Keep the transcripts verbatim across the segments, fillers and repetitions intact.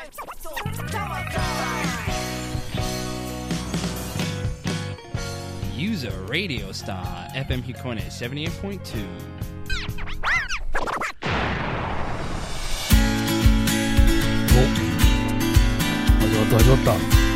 Use a radio star エフエム Hikone ななじゅうはちてんに。 お、始まった始まった。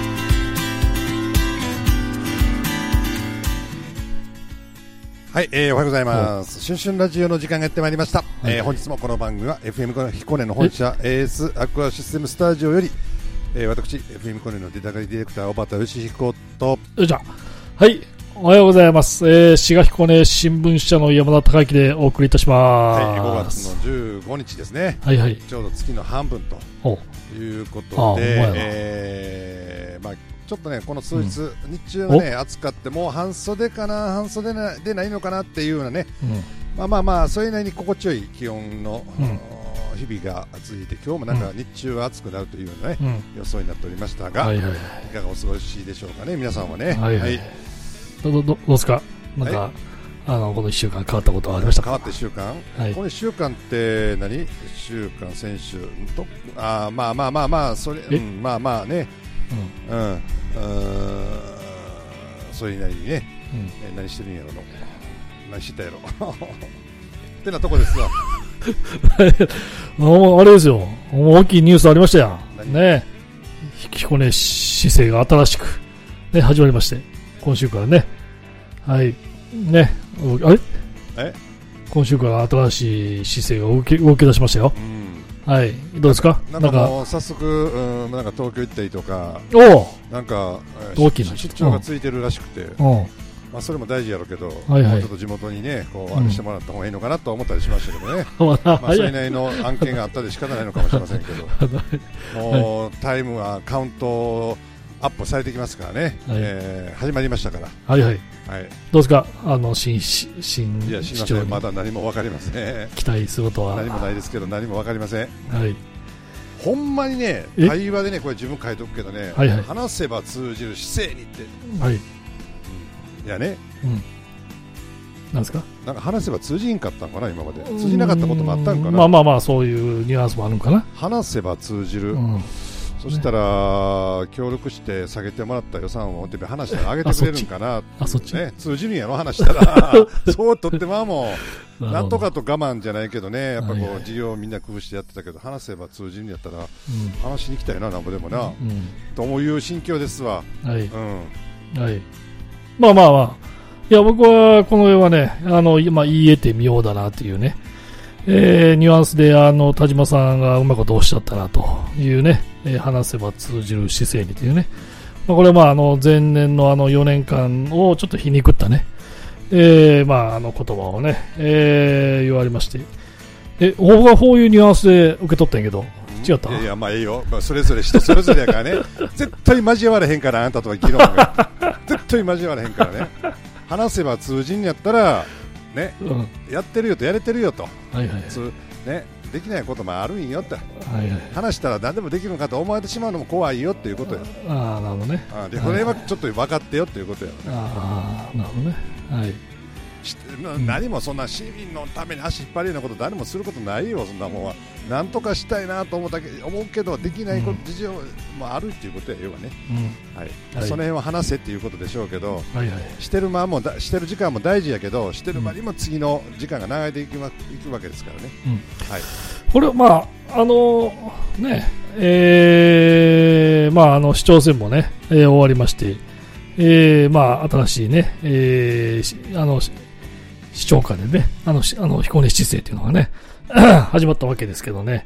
はい、えー、おはようございます。春春ラジオの時間がやってまいりました。 はい、 えー、本日もこの番組は エフエム 彦根の本社 エーエス アクアシステムスタジオより、えー、私 エフエム 彦根の出たがりディレクター小畑義彦と、 よいしょ。はい、おはようございます。えー、滋賀彦根新聞社の山田孝之でお送りいたします。 はい、ごがつのじゅうごにちですね。 はいはい。 ちょうど月の半分ということで、えー、まあちょっとねこの数日、うん、日中はね暑かってもう半袖かな半袖でないのかなっていうようなね、うん、まあまあまあそれなりに心地よい気温の、うん、日々が続いて今日もなんか日中は暑くなるというようなね、うん、予想になっておりましたが、はいはいはい、いかがお過ごしでしょうかね皆さんはね。はいはいはい、 ど, ど, どうですかなんか、はい、あのこのいっしゅうかん変わったことはありましたか。 変わったいっしゅうかん、はい、このいっしゅうかんって何いっしゅうかん先週とあまあまあまあまあそれ、うん、まあまあねうん、うん、それなりにね、うんえー、何してるんやろの何してたやろってなとこですわあれですよ大きいニュースありましたよね。彦根市政が新しく、ね、始まりまして今週からねはいねあれえ今週から新しい市政が動き、動き出しましたよ、うんはい、どうですか。 なんかもう早速、うん、なんか東京行ったりとか、 おなんか大きな出張がついてるらしくて、うんまあ、それも大事やろうけど、はいはい、もうちょっと地元にね、こうあれしてもらった方がいいのかなと思ったりしましたけどね。うん、まあそれなりの案件があったで仕方ないのかもしれませんけど、もうタイムはカウントアップされてきますからね。はい、えー、始まりましたから。 はいはい。はい、どうですかあの新新いや知りませんまだ何も分かりません。 期待することは何もないですけど何も分かりません。 はい。 ほんまにね会話でねこれ自分書いておくけどね、はいはい、話せば通じる姿勢にって。はい。うん、いやね。うん。 なんですか。 なんか話せば通じんかったのかな今まで通じなかったこともあったんかな。 まあまあまあそういうニュアンスもあるのかな。 話せば通じる。うんそしたら、ね、協力して下げてもらった予算を話したら上げてくれるんかなあそっち、 ね、通じるんやろ話したらそうとってももうなんとかと我慢じゃないけどねやっぱこう、はいはい、事業をみんな工夫してやってたけど話せば通じるんやったら、うん、話しに来たよななんぼでもな、うん、という心境ですわ。 はい、うんはい、まあまあまあいや僕はこの絵はねあの、まあ、言い得てみようだなっていうねえー、ニュアンスであの田島さんがうまいことおっしゃったなというね、えー、話せば通じる姿勢にというね、まあ、これはまああの前年のあのよねんかんをちょっと皮肉ったね、えー、まああの言葉をね、えー、言われましてえ僕はこういうニュアンスで受け取ったんやけど違った。 いやいやまあいいよ、まあ、それぞれ人それぞれやからね絶対交わらへんからあんたとは議論が絶対交わらへんからね話せば通じんやったらねうん、やってるよとやれてるよと、はいはいね、できないこともあるんよって、はいはい、話したら何でもできるのかと思われてしまうのも怖いよっていうことよ。 ああなるほどね。 あでこれはちょっと分かってよっていうことよ、ね、 ああなるほどね。はい何もそんな市民のために足引っ張るようなこと誰もすることないよそんなもんは。なんとかしたいなと思ったけ思うけどできないこと、うん、事情もあるっていうことや要はね、うんはいはい、その辺は話せっていうことでしょうけど、はいはい、してる間もだしてる時間も大事やけどしてる間にも次の時間が長いでいくわけですからね、うんはい、 これまああのねえー、まああの市長選もね、えー、終わりまして、えー、まあ新しいね、えー、あの市長下でね、あの、あの彦根市政というのがね、始まったわけですけどね、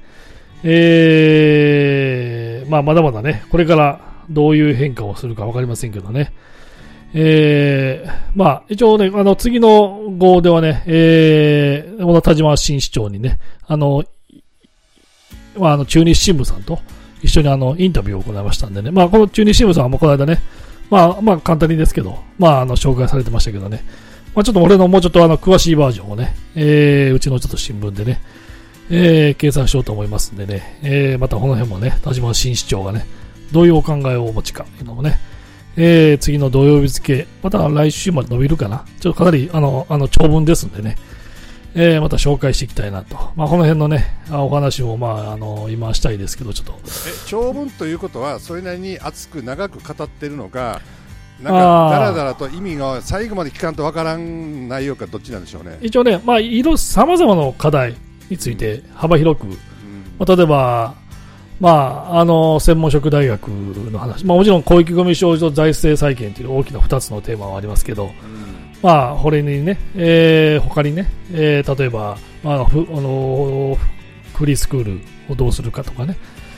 えー、まあまだまだね、これからどういう変化をするかわかりませんけどね、えー、まあ一応ね、あの次の号ではね、えー、小田田島新市長にね、あの、まああの中日新聞さんと一緒にあのインタビューを行いましたんでね、まあこの中日新聞さんはもうこの間ね、まあまあ簡単にですけど、まああの紹介されてましたけどね、まあ、ちょっと俺のもうちょっとあの詳しいバージョンをね、えー、うちのちょっと新聞でね、えー、掲載しようと思いますんでね、えー、またこの辺もね、田島新市長がね、どういうお考えをお持ちかというのもね、えー、次の土曜日付、また来週まで伸びるかな、ちょっとかなりあのあの長文ですんでね、 えー、また紹介していきたいなと、まあ、この辺のねお話を、まあ、あの今したいですけど、ちょっとえ長文ということはそれなりに熱く長く語ってるのか、なんかだらだらと意味が最後まで聞かんとわからん内容か、どっちなんでしょうね。 一応ね、まあ、さまざまな課題について幅広く、うんまあ、例えば、まあ、あの専門職大学の話、まあ、もちろん広域ゴミ症状財政再建という大きなふたつのテーマはありますけど、うんまあ、これにね、えー、他にね、えー、例えば、まあ、ふあのフリースクールをどうするかとかね、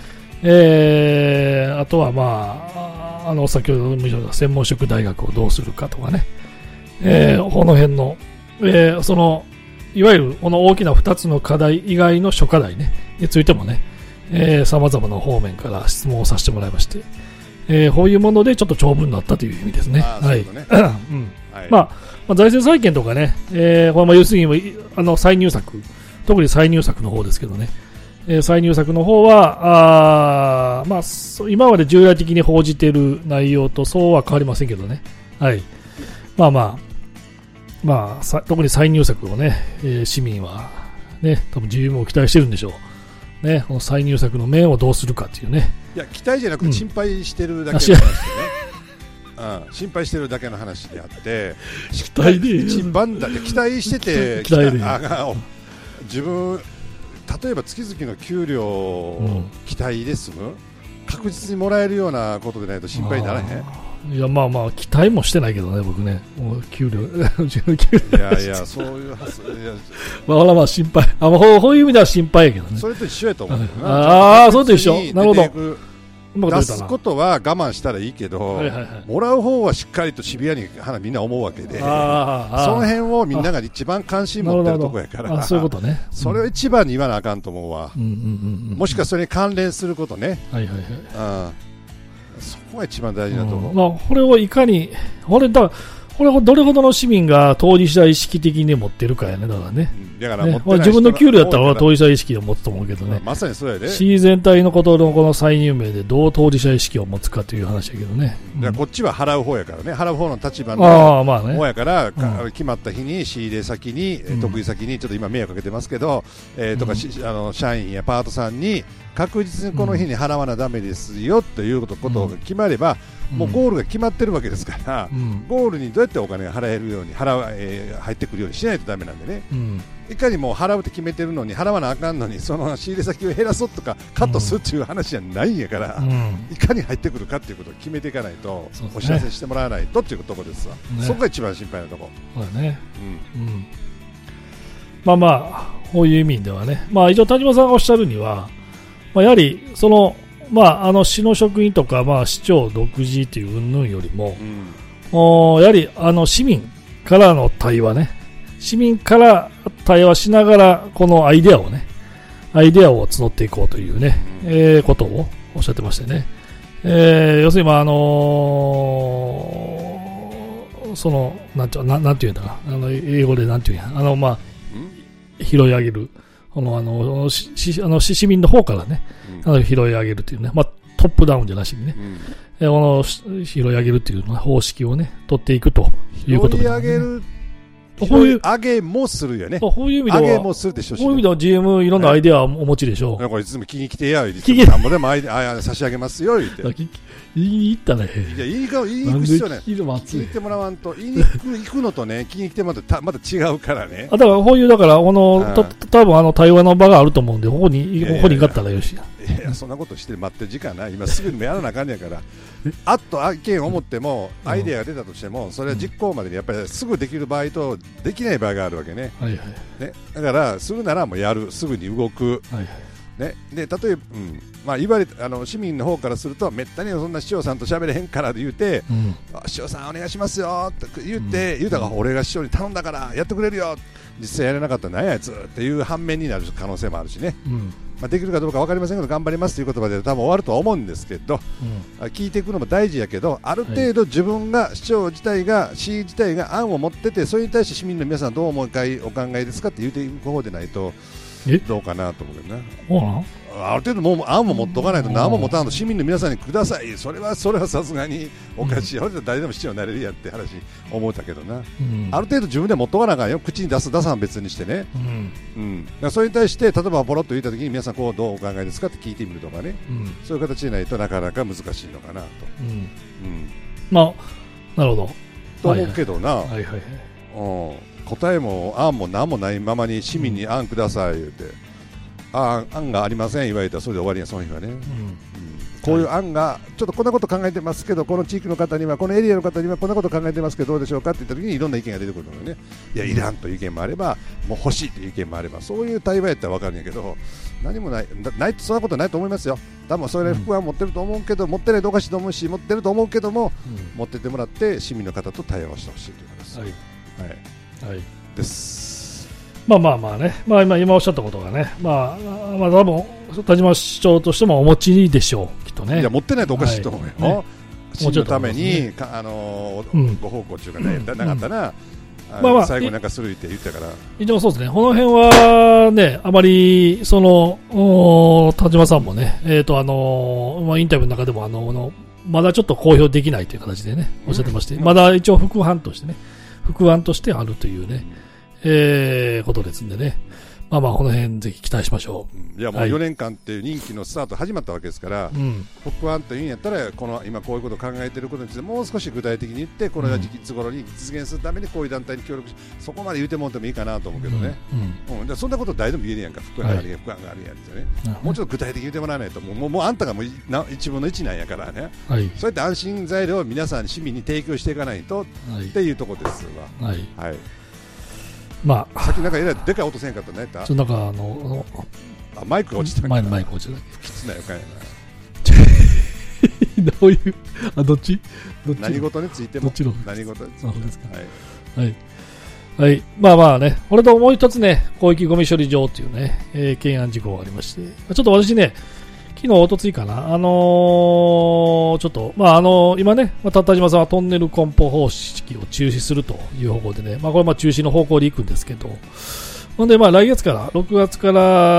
えー、あとは、まあ、あの先ほども言った専門職大学をどうするかとかね、えー、この辺の、えー、そのいわゆるこの大きなふたつの課題以外の諸課題、ね、についてもね、さまざまな方面から質問をさせてもらいまして、えー、こういうものでちょっと長文になったという意味ですね。はい。うんはいまあまあ、財政再建とかね、えー、これも要するにあの再入策、特に再入策の方ですけどね、えー、再入策の方はあ、まあ、今まで従来的に報じている内容とそうは変わりませんけどね、はい、まあまあ、まあ、特に再入策をね、えー、市民は、ね、多分自由も期待してるんでしょう、ね、この再入策の面をどうするかというね。 いや期待じゃなくて心配してるだけの話でね、うんうん、心配してるだけの話であって期待で一番だって期待してて期待であ自分例えば月々の給料を期待で済む、うん、確実にもらえるようなことでないと心配にならへん。 いやまあまあ期待もしてないけどね僕ね、もう給料いやいやそういう発想いやまあまあ心配あ、まあ、こういう意味では心配やけどね。 それと一緒やと思う。 ああそれと一緒。なるほど。 出すことは我慢したらいいけど、はいはいはい、もらう方はしっかりとシビアにみんな思うわけで、その辺をみんなが一番関心持ってるとこやから、 そういうことね、 それを一番に言わなあかんと思うわ、うんうんうんうん、もしくはそれに関連することね、はいはいはい、そこが一番大事だと思う、 うんまあ、これをいかにこれだこれをどれほどの市民が当事者意識的に持ってるかやね。だからね、だからね自分の給料やったら当事者意識を持つと思うけどね、 まさにそうやで、 市全体のことのこの再入名でどう当事者意識を持つかという話やけどね、 うん、だからこっちは払う方やからね、払う方の立場の方やから、 まあね、 決まった日に仕入れ先に、うん、得意先にちょっと今迷惑かけてますけど、えー、とか、うん、あの社員やパートさんに確実にこの日に払わなダメですよということが決まれば、うん、もうゴールが決まってるわけですから、うん、ゴールにどうやってお金が払えるように払う、えー、入ってくるようにしないとダメなんでね、うん、いかにも払うって決めてるのに払わなあかんのにその仕入れ先を減らそうとかカットするっていう話じゃないんやから、うん、いかに入ってくるかっていうことを決めていかないと、ね、お知らせしてもらわないとっていうところですわ、ね、そこが一番心配なところ。 そうだね、うんうん、まあまあこういう意味ではね、まあ、一応田島さんがおっしゃるには、まあ、やはりそのまあ、あの市の職員とか、まあ、市長独自という云々よりも、うん、おやはりあの市民からの対話ね、市民から対話しながらこのアイデアをねアイデアを募っていこうというね、うんえー、ことをおっしゃってましてね、えー、要するに、まああのー、そのなんてななんていうんだかあの英語でなんていうんやあの、まあ、拾い上げるこのあのしあの市民の方からね、うん、拾い上げるというね、まあ、トップダウンじゃなしにね、うん、えこの拾い上げるという方式をね取っていくということで、ね、 拾い上げるこういう上げもするよね。 こういう意味では、 上げもするでしょうし、ね、 こういう意味では ジーエム いろんなアイデアをお持ちでしょう。 これいつも聞きに来てや、いつもなんぼでもアイデア差し上げますよ言って。 言いに行ったね。 いや言いに行く必要ね。聞いに来てもらわんと、言いに行く行くのとね、聞きに来てもらうとまた違うからね。 あだからこういうだからこのた多分あの対話の場があると思うんで、ここにここに行かったらよしや。 いやそんなことして待ってる時間ない。今すぐにやらなあかんねやから。あっと意見を持ってもアイデアが出たとしても、それは実行までにやっぱりすぐできる場合とできない場合があるわけね。はいはいね、だからするならもうやる、すぐに動く。はいはいね、で例えば、うんまあ、言われあの市民の方からするとめったにそんな市長さんと喋れへんからで言うて、うん、市長さんお願いしますよって言って、うん、言うたら俺が市長に頼んだからやってくれるよ、実際やれなかったら何ややつっていう反面になる可能性もあるしね、うんまあ、できるかどうか分かりませんけど頑張りますという言葉で多分終わるとは思うんですけど、うん、聞いていくのも大事やけど、ある程度自分が市長自体が市自体が案を持ってて、それに対して市民の皆さんどうお考えですかって言うていく方でないとどうかなと思うけどね。 そうなん？ ある程度もう案も持っとかないと何も持たんと市民の皆さんにください、それはそれはさすがにおかしい、うん、誰でも市長になれるやんって話思ったけどな、うん、ある程度自分で持っとかなあかんよ、口に出す出さん別にしてね、うんうん、だからそれに対して例えばポロッと言った時に皆さんこうどうお考えですかって聞いてみるとかね、うん、そういう形でないとなかなか難しいのかなと、うんうん、 まあなるほどと思うけどな、 はいはいはいはい、 うん、答えも案も何もないままに市民に案ください言うて、あ案がありません言われたらそれで終わりや、その日はね、うんうん、こういう案がちょっとこんなこと考えてますけど、この地域の方にはこのエリアの方にはこんなこと考えてますけどどうでしょうかって言った時にいろんな意見が出てくるのよね。いやいらんという意見もあればもう欲しいという意見もあれば、そういう対話やったら分かるんやけど、何もないないそんなことないと思いますよ。多分それ服は持ってると思うけど、持ってないとおかしいと思うし、持ってると思うけども、うん、持ってってもらって市民の方と対話をしてほしいということです。はい、はいはい、です。 まあまあまあね、まあ、今, 今おっしゃったことがね、まあ、まあ多分田島市長としてもお持ちでしょう、きっとね。 いや持ってないとおかしいと思うよ、はいね、市のために、ね、あのーうん、ご奉公中がね、なかったら、うん、まあまあ、最後になんかするって言ったから、 一応そうですね、この辺はね、あまりその田島さんもね、えーとあのーまあ、インタビューの中でもあののまだちょっと公表できないという形でね、おっしゃってまして、うん、まだ一応副案としてね、副案としてあるというね。えー、ことですんでね、まあまあこの辺ぜひ期待しましょう。いやもうよねんかんっていう任期のスタート始まったわけですから、北案というんやったらこの今こういうことを考えていることについてもう少し具体的に言って、これが時期いつ頃に実現するためにこういう団体に協力し、そこまで言うてもらってもいいかなと思うけどね、うんうんうん、そんなこと誰でも言えるやんか、副案があるやん、副案があるやんってね、もうちょっと具体的に言ってもらわないともう、もう、もうあんたがもういちぶんのいちなんやからね、はい、そうやって安心材料を皆さん市民に提供していかないと、はい、っていうところですわ。はいはい、まあ、さっきなんかえらいでかい音せんかったね。ちょなんかあのあマイクが落ちた前のマイク落ちた。 不吉な予感やな。どういうあどっち？どっち何事についても。 どっちの何事についても。そうですか。はい。はいはい、まあまあね、これともう一つね、広域ゴミ処理場というね、えー、懸案事項がありまして、ちょっと私ね、昨日、おとついかな、あのー、ちょっと、まあ、あのー、今ね、まあ、田島さんはトンネル梱包方式を中止するという方向でね、まあ、これまあ中止の方向で行くんですけど、ほんで、まあ、来月から、ろくがつから、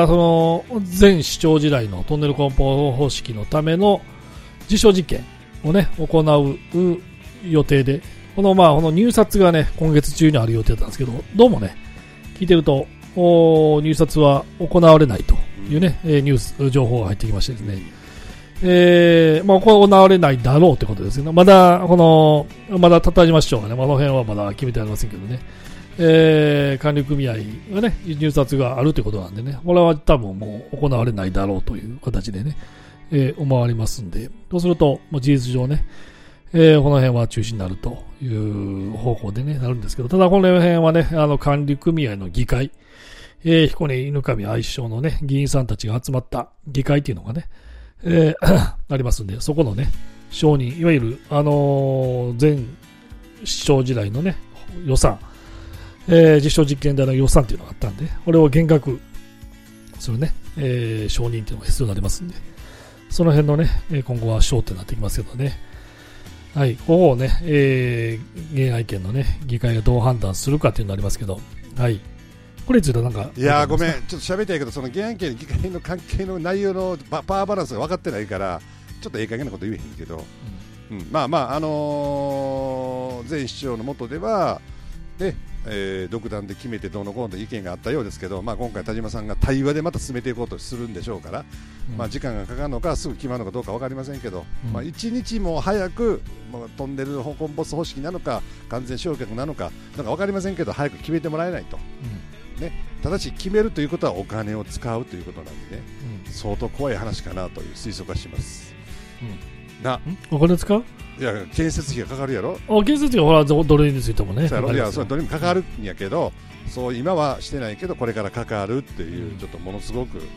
その、前市長時代のトンネル梱包方式のための実証実験をね、行う予定で、この、まあ、この入札がね、今月中にある予定だったんですけど、どうもね、聞いてると、入札は行われないというね、うん、ニュース、情報が入ってきましてですね、えー、まあ、行われないだろうということですけど、まだ、この、まだ田島市長がね、この辺はまだ決めてありませんけどね、えー、管理組合がね、入札があるということなんでね、これは多分もう行われないだろうという形でね、えー、思われますんで、そうすると、もう事実上ね、えー、この辺は中止になるという方向でね、なるんですけど、ただこの辺はね、あの、管理組合の議会、えー、彦根犬上愛称のね、議員さんたちが集まった議会っていうのがね、えー、ありますんで、そこのね、承認、いわゆる、あのー、前市長時代のね、予算、えー、実証実験台の予算っていうのがあったんで、これを減額するね、えー、承認っていうのが必要になりますんで、その辺のね、今後は焦点になってきますけどね、はい、ここをね、えー、現愛県のね、議会がどう判断するかっていうのがありますけど、はい。これについてはなんか。 いやー、ごめん、ちょっと喋りたいけど、その現愛県の議会の関係の内容のパワーバランスが分かってないから、ちょっとええ加減なこと言えへんけど、うんうん、まあまあ、あのー、前市長の下では、ね、えー、独断で決めてどうのこうのと意見があったようですけど、まあ、今回田島さんが対話でまた進めていこうとするんでしょうから、うん、まあ、時間がかかるのかすぐ決まるのかどうか分かりませんけど、うん、まあ、一日も早く、まあ、飛んでるコンポスト方式なのか完全焼却なのかなんか分かりませんけど早く決めてもらえないと、うん、ね、ただし決めるということはお金を使うということなんでね、うん、相当怖い話かなという推測がします、うん、なお金使う？ いや建設費がかかるやろ。 あ、建設費はほらドルについてもね。 そうやろ。いや、それドルにかかるんやけど、そう今はしてないけどこれからかかるっていう、うん、ちょっとものすごく、うんうん、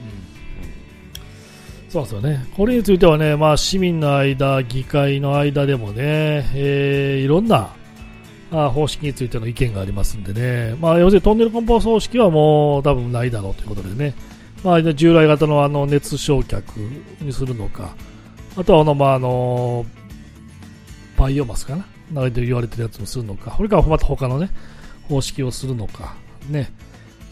そうですよね。これについてはね、まあ市民の間、議会の間でもね、えー、いろんなあ方式についての意見がありますんでね、まあ要するにトンネル梱包方式はもう多分ないだろうということでね、まあ従来型のあの熱焼却にするのか、あとはあのまああのバイオマスかな、なんで言われてるやつをするのか、これからまた他のね方式をするのかね、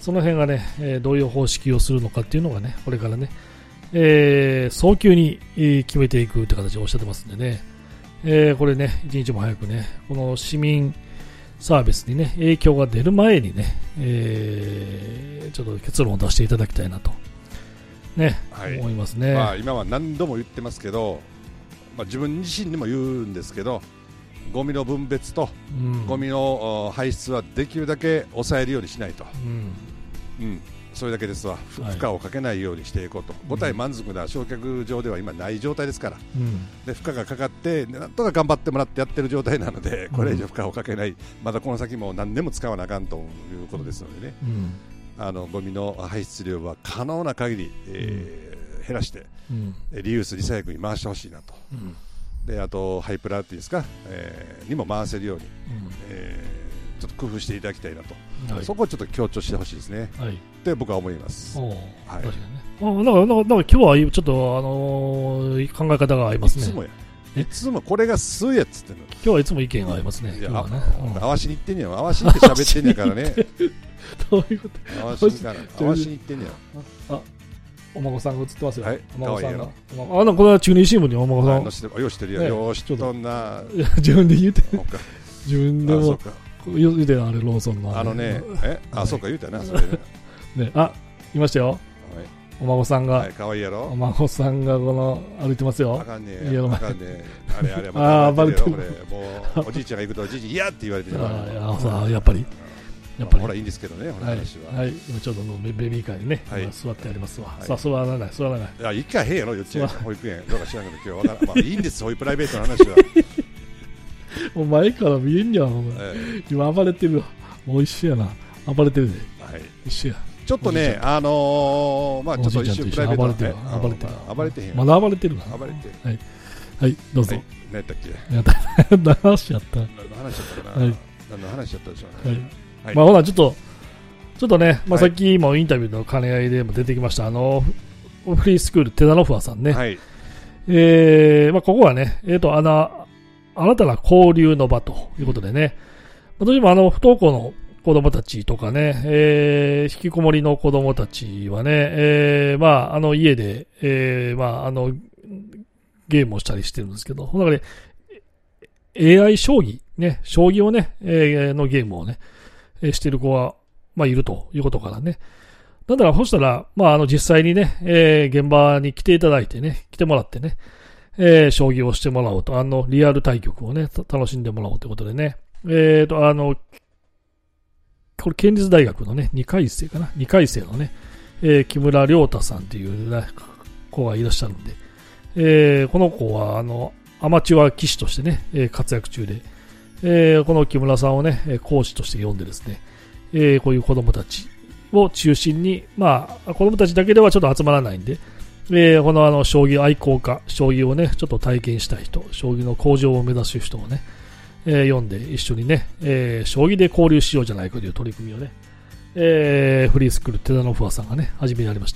その辺がね、えー、どういう方式をするのかっていうのがね、これからね、えー、早急に決めていくって形をおっしゃってますんでね、えー、これね、一日も早くね、この市民サービスにね、影響が出る前にね、えー、ちょっと結論を出していただきたいなと、ね、はい、思いますね。 まあ、今は何度も言ってますけど、まあ、自分自身にも言うんですけど、ゴミの分別と、うん、ゴミの排出はできるだけ抑えるようにしないと、うんうん、それだけですわ、負荷をかけないようにしていこうと、はい、ご体満足な焼却場では今ない状態ですから、うん、で負荷がかかってなんとか頑張ってもらってやってる状態なので、これ以上負荷をかけない、まだこの先も何年も使わなあかんということですのでね、うん、あのゴミの排出量は可能な限り、えーうん、減らして、うん、リユースリサイクルに回してほしいなと、うんであとハイプラっていうんですか、えー、にも回せるように、うんえー、ちょっと工夫していただきたいなと、はい、そこをちょっと強調してほしいですね、はい、って僕は思います。お、はい、 確かにね。あなんかなんかなんか今日はちょっと、あのー、考え方が合いますね。いつもやいつもこれがすうやっつってんの。 今日はいつも意見が合いますね。いや今日はね、 うん、合わしにいってんねや合わしにって喋ってんねやからねどういうこと合わしにから合わしにいってんねやあお孫さんが映ってますよ。はい、 お孫さんが。 あのこれは中日新聞にお孫さん。 よしてるよ。よしとんな。 自分で言うて。自分でも言うてあれローソンの。 あのね、え、あそうか言うたなそれね。 ね、あいましたよ。お孫さんが。 はい、可愛いやろ。 お孫さんがこの歩いてますよ。 あかんねえ。あかんねえ。あれあれ。 ああバレてる。 もうおじいちゃんが行くとおじいちゃんいやって言われてる。 ああやっぱり。 やっぱりほらいいんですけどね、話は。 はい、今ちょうどのベビーカーにね、座ってありますわ。さあ、座らない、座らない。 いや、一回へんやろ、言っちゃう。保育園、どうか知らんけど、今日は分からん。まあ、いいんです、そういうプライベートの話は。 もう前から見えんじゃん、今暴れてるわ。もう一緒やな。暴れてるで。はい。一緒や。 ちょっとね、あの、まあ、ちょっと一瞬プライベート暴れてる。暴れてる。 暴れてへん。 まだ暴れてるな。 暴れてる。 はい。はい、どうぞ。 何やったっけ。 何の話やった。 何の話やったかな。何の話やったでしょうね。 はい。まあ、ほら、ちょっと。ちょっとね、まあ、さっきもインタビューの兼ね合いでも出てきました、あのフリースクールテダノフアさんね、はいえーまあ、ここはね、えー、とあの新たな交流の場ということでね、私もあの不登校の子供たちとかね、えー、引きこもりの子供たちはね、えーまあ、あの家で、えーまあ、あのゲームをしたりしてるんですけど、この中で エーアイ 将棋、ね、将棋をね、えー、のゲームをね、してる子はまあ、いるということからね。なんだら、そしたら、まあ、あの、実際にね、えー、現場に来ていただいてね、来てもらってね、えー、将棋をしてもらおうと、あの、リアル対局をね、楽しんでもらおうということでね、えーと、あの、これ、県立大学のね、にかい生かな、にかい生のね、えー、木村良太さんっていう、ね、子がいらっしゃるんで、えー、この子は、あの、アマチュア棋士としてね、えー、活躍中で、えー、この木村さんをね、講師として呼んでですね、えー、こういう子供たちを中心に、まあ、子供たちだけではちょっと集まらないんで、えー、このあの、将棋愛好家、将棋をね、ちょっと体験したい人、将棋の向上を目指す人をね、えー、読んで一緒にね、えー、将棋で交流しようじゃないかという取り組みをね、えー、フリースクールテダノフアさんがね、始められまして、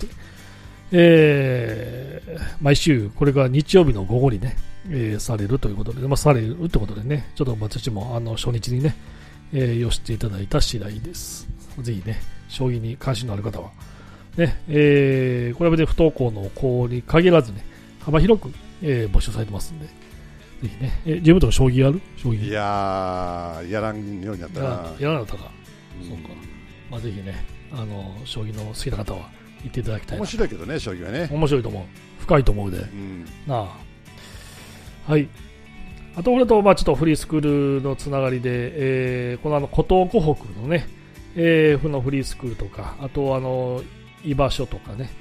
えー、毎週、これが日曜日の午後にね、えー、されるということで、まあ、されるということでね、ちょっと私もあの、初日にね、えー、寄せていただいた次第です。ぜひね、将棋に関心のある方は、ね、えー、これは別に不登校の子に限らずね、幅広く、えー、募集されてますんで、ぜひね、えー、自分とか将棋やる将棋。 いやー、やらんようになったな。 やらなかったか。うん、そうか。まあ、ぜひね、あの、将棋の好きな方は行っていただきたいな。 面白いけどね、将棋はね。 面白いと思う。深いと思うで。うん、なあ。はい。あと、これと、まあ、ちょっとフリースクールのつながりで、えー、このあの、古東湖北のね、えー、のフリースクールとか、あと、あの、居場所とかね、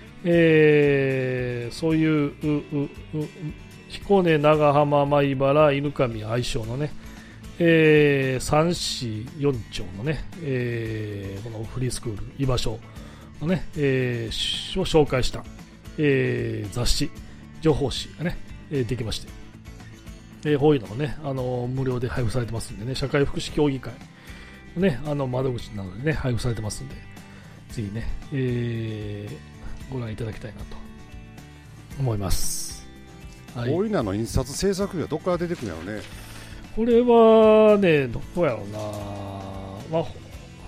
えー、そういう、う、う、う、彦根、長浜、米原、犬上、愛称のね、えー、三市四町のね、えー、このフリースクール、居場所のね、えー、を紹介した、えー、雑誌、情報誌がね、えー、できまして、えー、こういうのもね、あの無料で配布されてますんでね、社会福祉協議会のね、あの窓口などでね、配布されてますんで、ぜひね、えー、ご覧いただきたいなと思います。 はい、こういうのの印刷制作費はどこから出てくるんやろうね。 これはね、どこやろうな、まあ、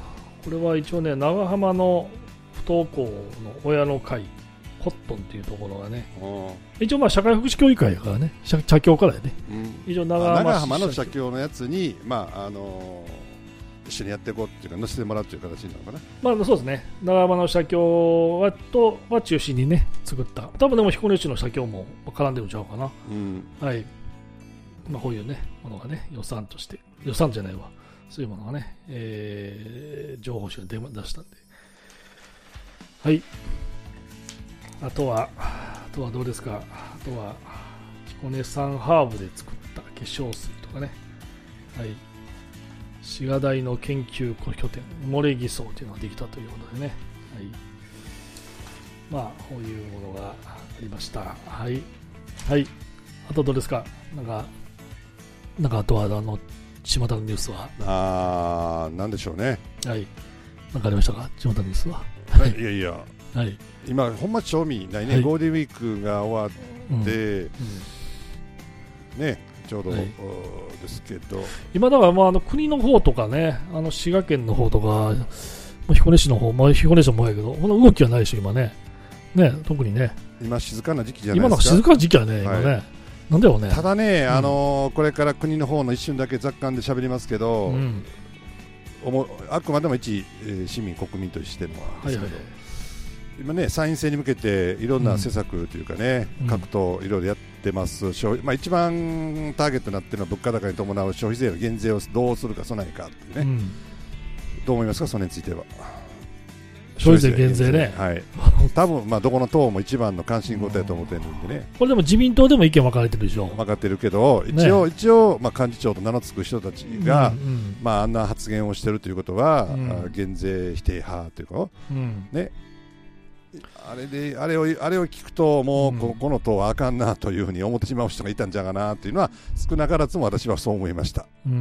これは一応ね、長浜の不登校の親の会、コットンっていうところがね、一応まあ社会福祉協議会やからね、社茶協からやね、うん、一応長 浜, 長浜の社協のやつに、まああのー、一緒にやっていこうっていうか、乗せてもらうという形になるのかな。 まあそうですね、長浜の社協はとは中心にね、作った、多分でも彦根市の社協も絡んでるんちゃうかな、うん、はい、まあ、こういうね、ものがね、予算として、予算じゃないわ、そういうものがね、えー、情報誌が出したんで、はい。あとは、あとはどうですか、あとは、彦根産ハーブで作った化粧水とかね、はい、滋賀大の研究拠点、埋もれ偽装というのができたということでね、はい、まあ、こういうものがありました。はい、はい、あとどうですか、なんか、なんかあとは、あの、巷のニュースは。 あー、なんでしょうね。 はい、なんかありましたか、巷のニュースは。 はい、いやいや。 はい、 今、ほんま賞味ないね、はい、ゴールデンウィークが終わって、うんうん、ね、ちょうど、はい、ですけど、 今だから、まあ、あの国の方とかね、あの滋賀県の方とか、まあ、彦根市の方、まあ、彦根市も前やけど、この動きはないでしょ、今ね、ね、特にね、 今、静かな時期じゃないですか、 今の静かな時期はね、今ね、はい、なんだろうね、 ただね、うん、あのー、これから国の方の一瞬だけ雑感で喋りますけど、うん、おもあくまでも一、えー、市民、国民としてのはですけど。はいはい、今ね、参院選に向けていろんな施策というかね、うん、各党いろいろやってます、まあ、一番ターゲットになっているのは物価高に伴う消費税の減税をどうするか備えかっていうね、うん、どう思いますか、それについては。 消費税減税ね、 はい、多分まあどこの党も一番の関心事だと思ってるんでね、 これでも自民党でも意見分かれてるでしょ。 分かってるけど、一応、ね、一応まあ幹事長と名の付く人たちが、うんうん、まあ、あんな発言をしているということは、うん、減税否定派というか、うんね、あれであれをあれを聞くともうここの党はあかんなというふうに思ってしまう人がいたんじゃがなというのは少なからずも私はそう思いました。うん、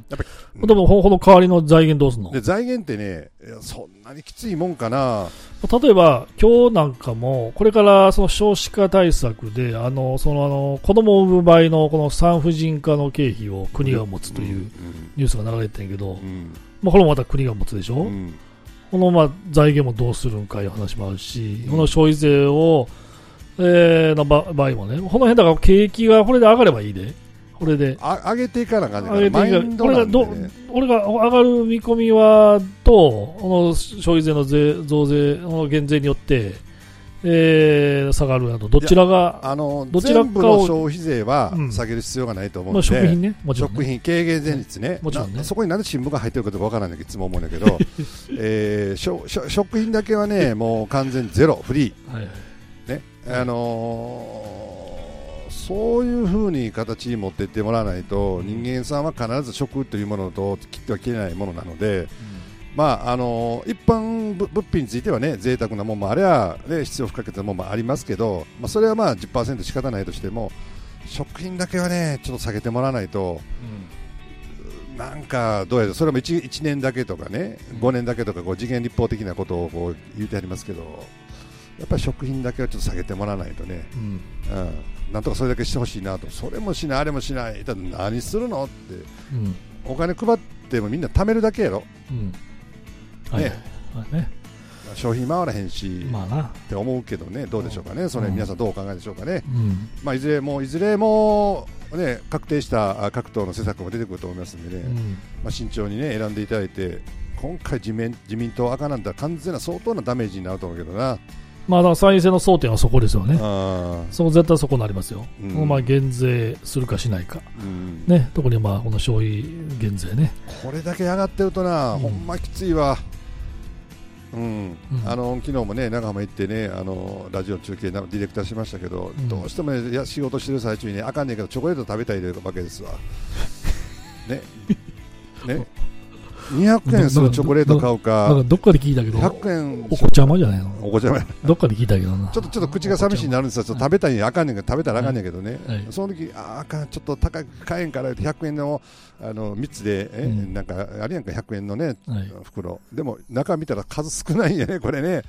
やっぱりでもこの代わりの財源どうするの？ で財源ってね、そんなにきついもんかな。 例えば今日なんかもこれからその少子化対策であのそのあの子供を産む場合のこの産婦人科の経費を国が持つというニュースが流れてるけど、うん、まあ、これもまた国が持つでしょ。うん、このまあ財源もどうするんかいう話もあるし、この消費税を、えー、の場合もね、この辺だから景気がこれで上がればいいで、これで上げていかなあかんねんから、 上げていかな、これがど、俺が上がる見込みはと、この消費税の税増税の減税によって、えー、下がるなど、どちらが、 あのどちらかを全部の消費税は下げる必要がないと思うので、 うん、まあ、食品ね、もちろん、ね、 食品軽減税率ね、 もちろんね、 そこになんで新聞が入ってるかどうかわからないけど、いつも思うんだけど、えー、しょしょ食品だけはね、もう完全ゼロ、フリー、はいはい、ね、あのー、そういうふうに形に持っていってもらわないと、うん、人間さんは必ず食というものと切っては切れないものなので、うん、まああのー、一般物品についてはね、贅沢なものもあれば、ね、必要不可欠なものもありますけど、まあ、それはまあ じゅっパーセント 仕方ないとしても、食品だけはね、ちょっと下げてもらわないと、うん、なんかどうやらそれも 1, いちねんだけとかね、ごねんだけとかこう次元立法的なことをこう言ってありますけど、やっぱり食品だけはちょっと下げてもらわないとね、うんうん、なんとかそれだけしてほしいなと。それもしない、あれもしない、何するのって、うん、お金配ってもみんな貯めるだけやろ、うん、ね、はいはいね、消費回らへんし、まあ、なって思うけどね、どうでしょうかね、それ皆さんどうお考えでしょうかね、うん、まあ、いずれもいずれも、ね、確定した各党の施策も出てくると思いますのでね、うん、まあ、慎重に、ね、選んでいただいて、今回自民、自民党赤なんだら完全な相当なダメージになると思うけどな。 まあ、参院選の争点はそこですよね。そこ絶対そこになりますよ、うん、まあ、減税するかしないか、うんね、特にまあこの消費減税ね、 これだけ上がってるとな、うん、ほんまきついわ。うんうん、あの昨日もね長浜行ってね、あのラジオ中継ディレクターしましたけど、うん、どうしても、ね、や仕事してる最中に、ね、あかんねんけどチョコレート食べたいわけですわねねにひゃくえんするチョコレート買うか、 なんかどっかで聞いたけどひゃくえんお子ちゃまじゃないの、 お子ちゃまどっかで聞いたけどな、 ちょっとちょっと口が寂しいになるんですよ、ちょっと食べたいにあかんねんけど、食べたらあかんねんけどね、はいはい、その時ああかん、ちょっと高く買えんからひゃくえんのあのみっつでえ、うん、なんかあれやんかひゃくえんのね、はい、袋でも中見たら数少ないんやねこれね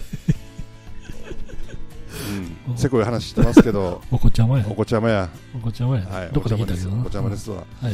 うん、せこい話してますけどお子ちゃまやお子ちゃまやお子ちゃまや、 はい、 どこで聞いたけどな、 お子ちゃまですわ、 はい、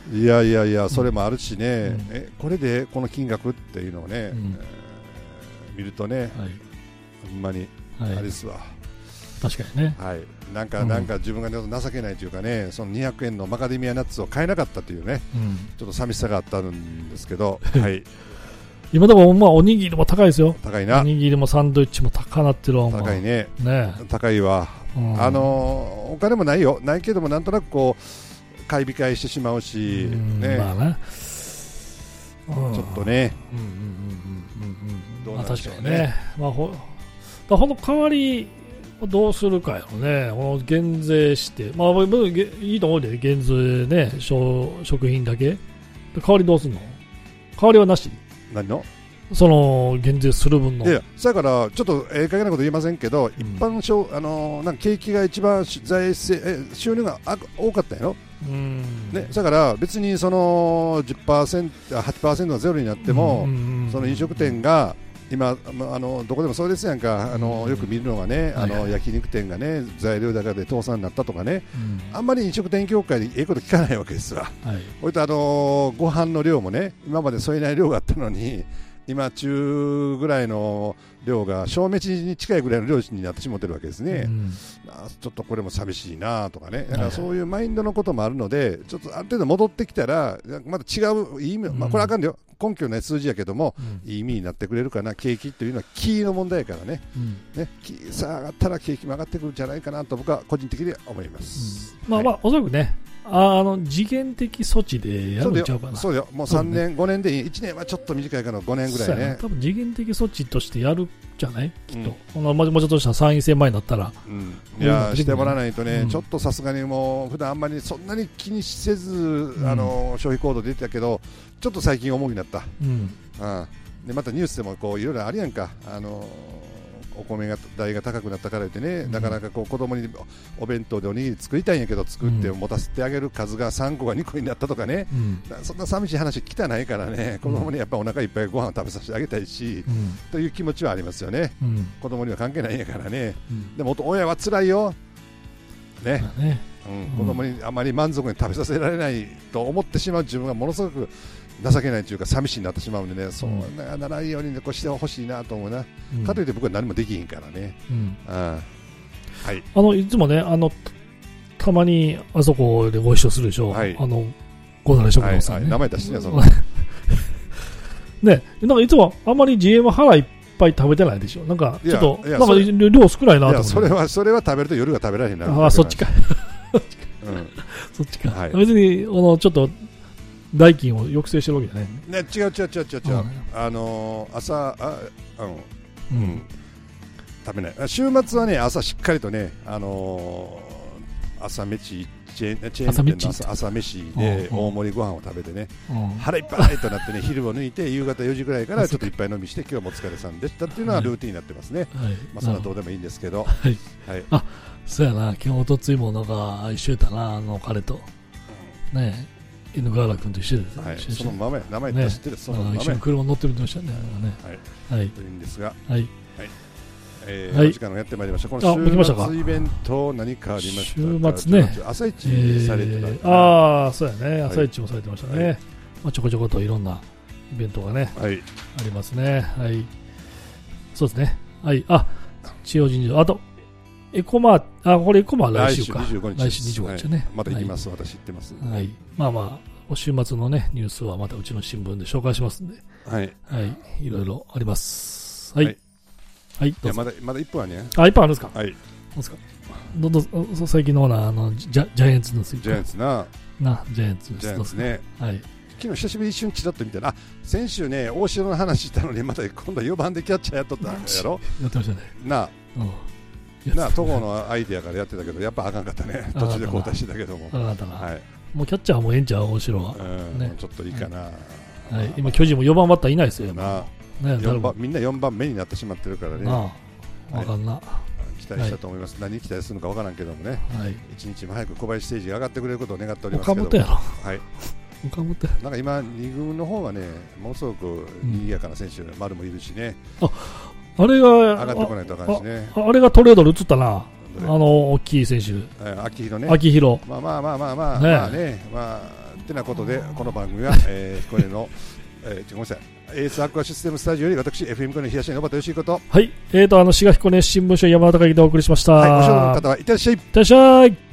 いやいやいや、それもあるしね、うん、 えこれでこの金額っていうのをね、うんえー、見るとね、はい、ほんまにあれですわ、はい、 確かにね、 はい、なんか、うん、なんか自分が情けないというかね、そのにひゃくえんのマカデミアナッツを買えなかったというね、うん、ちょっと寂しさがあったんですけど、はい、 今でもまあおにぎりも高いですよ。 高いな。 おにぎりもサンドイッチも高なってるわ。 高いね。 ね、 高いわ、うん、あのお金もないよ、ないけどもなんとなくこう買い控えしてしまうし、うんね、まあね、ちょっとね、 どうなんでしょうね。確かにね、まあ、ほほんの代わりどうするかよね。この減税して、まあいいと思うで、減税ね、食品だけ。代わりどうするの？代わりはなし？ 何の？ その減税する分の。 いや、だからちょっとええ加減なこと言いませんけど、うん、一般商あのなんか景気が一番財政え収入が多かったんやろ。うんね、だから別にその じゅっパーセント、はちパーセント がゼロになっても、その飲食店が今あのどこでもそうですやんか、あのよく見るのがね、あの焼肉店がね材料高で倒産になったとかね、うん、あんまり飲食店業界でええこと聞かないわけですわ。はい、こういったあのご飯の量もね、今まで添えない量があったのに、今中ぐらいの量が消滅に近いぐらいの量になってしまってるわけですね、うん、ちょっとこれも寂しいなとかね、だからそういうマインドのこともあるので、ちょっとある程度戻ってきたらまた違ういい意味、まあ、これはあかんよ、根拠ない数字やけども、うん、いい意味になってくれるかな。景気というのはキーの問題やからね、うん、ね、さあ上がったら景気も上がってくるんじゃないかなと僕は個人的には思います、 うん、まあまあ、はい、おそらくね、あの次元的措置でやるんちゃうかな。 そうだよ、もうさんねん、ね、ごねんでいい、いちねんはちょっと短いからごねんぐらいね、 多分次元的措置としてやるじゃない、きっと、うん、もうちょっとした参院選前になったら、うん、 いやしてもらわないとね、うん、ちょっとさすがにもう普段あんまりそんなに気にせず、うん、あの消費行動出てたけど、ちょっと最近重くなった、うんうん、でまたニュースでもこういろいろあるやんか、あのお米が代が高くなったからってね、うん、なかなかこう子供にお弁当でおにぎり作りたいんやけど、作って持たせてあげる数がさんこがにこになったとかね、うん、そんな寂しい話聞かないからね、子供にやっぱお腹いっぱいご飯を食べさせてあげたいし、うん、という気持ちはありますよね、うん、子供には関係ないんやからね、うん、でも親は辛いよね、ね、うん、子供にあまり満足に食べさせられないと思ってしまう自分がものすごく情けないというか寂しいになってしまうんでね、そうならないように、ね、こうしてほしいなと思うな、うん、かといって僕は何もできひんからね、うん、あはい、 あのいつもね、あのたまにあそこでご一緒するでしょ、はい、あのゴダレ食堂さんね、 はいはい、名前出してね、そのね、なんかいつもあんまり ジーエム 腹いっぱい食べてないでしょ、なんかちょっとなんか量少ないなと思って。 それはそれは食べると夜が食べられへんな。 あ、そっちかうん、そっちか、はい、別にあのちょっと代金を抑制してるわけじゃないね。違う違う違う違う違う、うん、あのー、朝あ、うんうん、食べない。週末はね、朝しっかりとね、あのー、朝飯チェーンチェーン店の 朝, 朝飯で大盛りご飯を食べてね、腹いっぱいとなってね、昼を抜いて夕方よじぐらいからちょっといっぱい飲みして、今日もお疲れさんでしたっていうのはルーティンになってますね、はい、まあ、そんなどうでもいいんですけど、はいはい、あ、そうやな、今日おとついもなんか一緒やったな、あの彼と、うん、ねえ、犬川原君と一緒です、 はい、そのままや、名前出してる、ね、そのまま一緒に車乗ってるって言ってましたね、 はい、はい、というんですが、 はい、 えーはい、お時間がやってまいりました。この週末イベント何かありましたか？ 週末ね、 朝一されてた、えー、ああ、そうやね、朝一もされてましたね、はい、まあ、ちょこちょこといろんなイベントがね、はい、ありますね、はい、そうですね、はい、あ、千代神社、あとエコマー、あ、これエコマー来週か、 来週にじゅうごにち、 来週にじゅうごにちね、はい、 また行きます、はい、私行ってます、 はい、まあまあお週末のねニュースはまたうちの新聞で紹介しますんで、はい、はい、いろいろあります。はい。はいはい、どうぞ。いや、まだ、まだいっぷんはね。あ、いっぷんあるんですか。はい。どうですか。どんどん、最近のな、あの、ジャ、ジャイアンツのスイッチ。 ジャイアンツな。 な、ジャイアンツ。 ジャイアンツね。 はい。 昨日久しぶりに一瞬チラッと見たら、あ、先週ね、大城の話したのに、また今度よばんでキャッチャーやっとったんやろ。 やってましたね。 な。うん。な、戸郷のアイディアからやってたけど、やっぱあかんかったね。途中で交代してたけども。 あかんかったな。はい。もうキャッチャーもええんちゃう、大城は。 うん。ね。ちょっといいかな。 はい。今、巨人もよばんバッターいないですよ。な。 ね、みんなよんばんめになってしまってるからね。 ああ、わかんな、はい、 期待したと思います、はい、何期待するのかわからんけどもね、はい、一日も早く小林誠司が上がってくれることを願っておりますけども、岡本やろ、はい、 岡本なんか今に軍の方がね、ものすごく賑やかな選手、うん、丸もいるしね、 あ、あれが上がってこないとあかんしね、 あ, あ, あれがトレードで移ったな、あの大きい選手、 秋広ね、 秋広、 まあまあまあまあまあ、ね、まあね、まあてなことでこの番組は、えー、彦根の、えー、ごめんなさいエースアクアシステムスタジオより私 エフエム 彦根東根の小畑義彦とはい、えーとあの滋賀彦根新聞社山田隆之でお送りしました。 はい、ご視聴の方はいってらっしゃい。いってらっしゃい。